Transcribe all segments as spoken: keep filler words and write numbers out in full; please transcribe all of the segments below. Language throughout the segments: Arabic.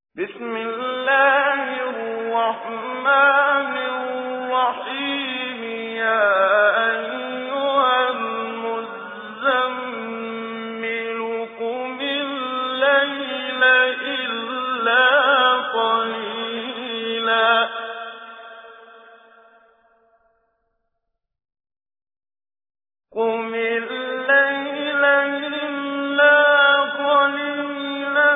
بسم الله الرحمن الرحيم يا أيها المزمل قم الليل إلا قليلا قم الليل إلا قليلا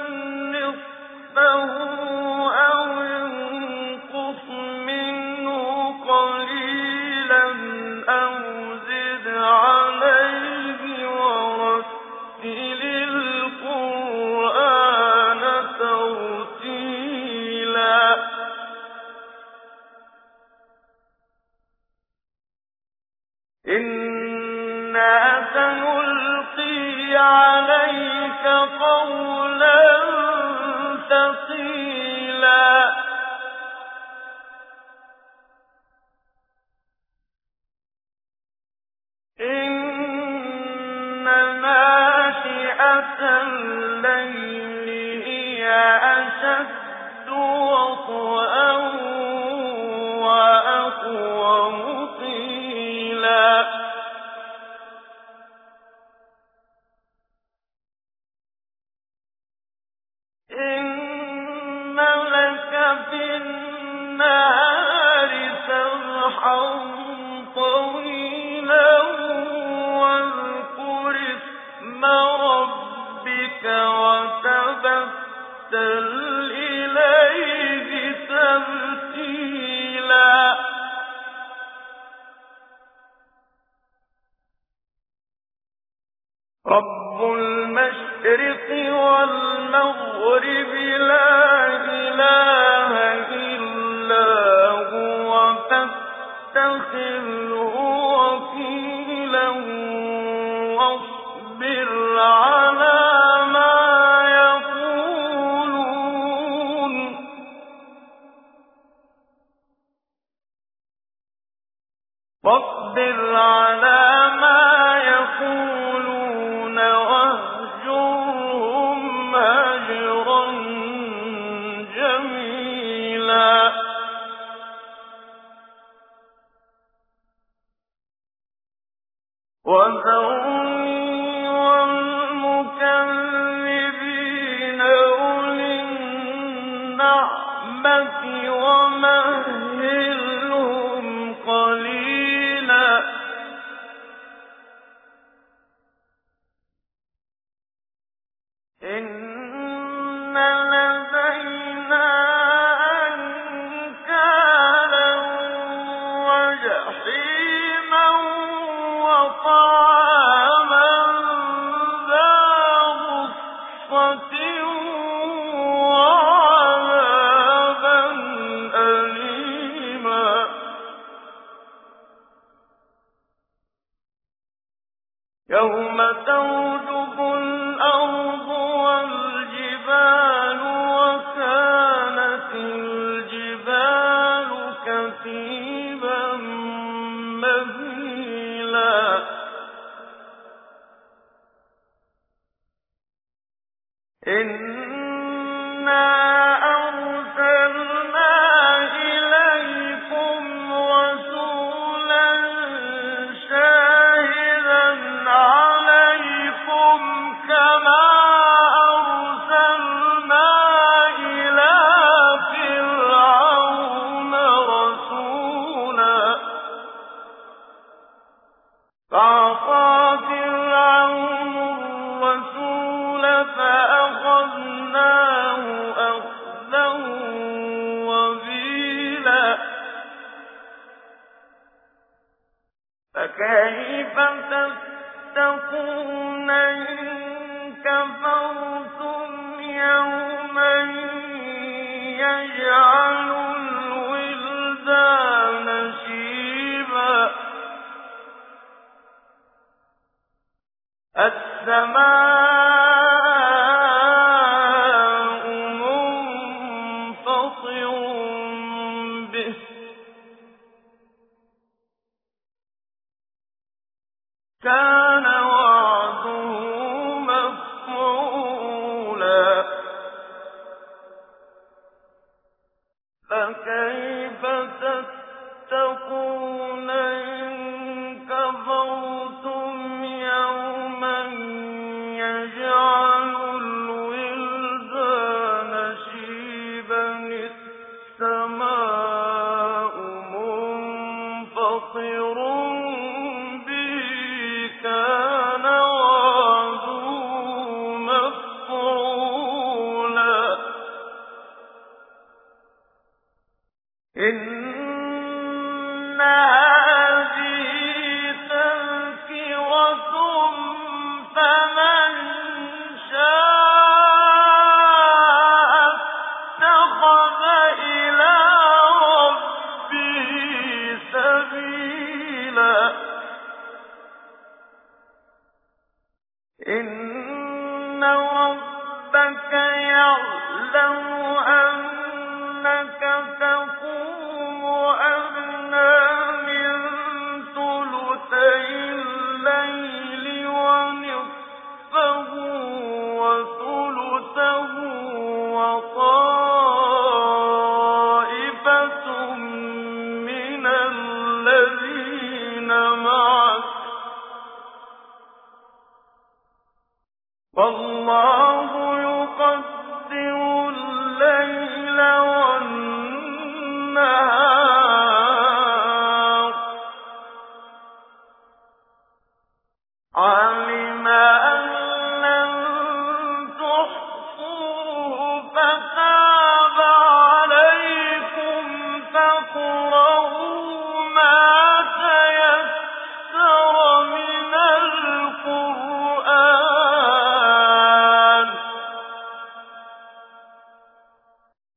نصفه أو انقص منه قليلا أو زد عليه ورتل القرآن ترتيلا إنا سنلقي عليك قولا ثقيلا إن ناشئة الليل هي أشد وطئا وأقوم قيلا إن لك في النهار سبحا طويلا واذكر اسم ربك وتبتل إليه تبتيلا رب المشرق والمغرب لا إله إلا هو فاتخذه وكيلا واصبر على ما يقولون واصبر على ما يقولون واهجرهم هجرا جميلا وذرني والمكذبين أولي النعمة ومهلهم قليلا إن لدينا أنكالا وجحيما وطعاما ذا غصة وعذابا أليما يوم ترجف الأرض والجبال وكانت الجبال كثيبا مهيلا إنا أرسلنا إليكم رسولا شاهدا عليكم كما أرسلنا إلى فرعون رسولا فعصى فرعون الرسول فأخذناه أخذا وبيلا فكيف تتقون إن كفرتم يوما يجعل الولدان شيبا السماء منفطر به كان وعده مفعولا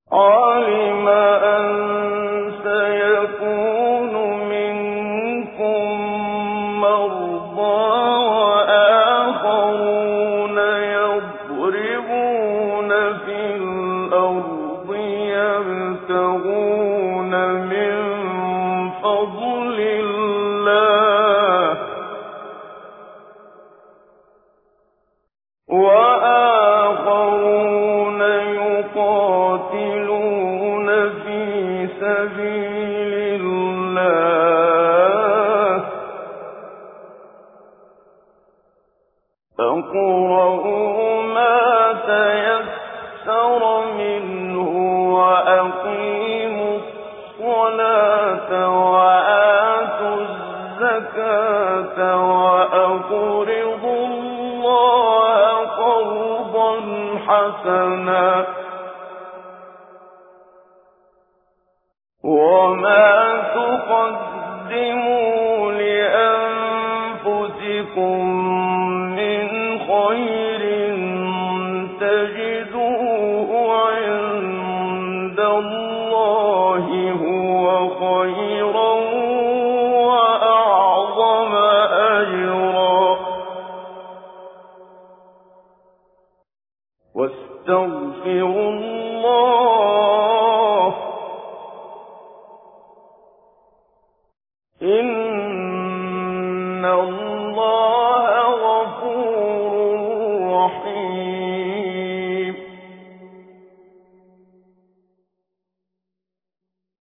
عَلِمَ أَن سَيَكُونُ مِنكُم مَّرْضَىٰ وَآخَرُونَ يَضْرِبُونَ فِي الْأَرْضِ يَبْتَغُونَ مِن فَضْلِ اللَّهِ ۗ وَآخَرُونَ يُقَاتِلُونَ فِي سَبِيلِ اللَّهِ ۖ فاقرؤوا ما تَيَسَّرَ مِنْهُ وَأَقِيمُوا الصَّلَاةَ وَآتُوا الزَّكَاةَ وَأَقْرِضُوا اللَّهَ قَرْضًا حَسَنًا ۚ وَمَا تُقَدِّمُوا لِأَنفُسِكُم مِّنْ خَيْرٍ تَجِدُوهُ عِندَ اللَّهِ هُوَ خَيْرًا وَأَعْظَمَ أَجْرًا ۚ وَاسْتَغْفِرُوا اللَّهَ ۖ إِنَّ اللَّهَ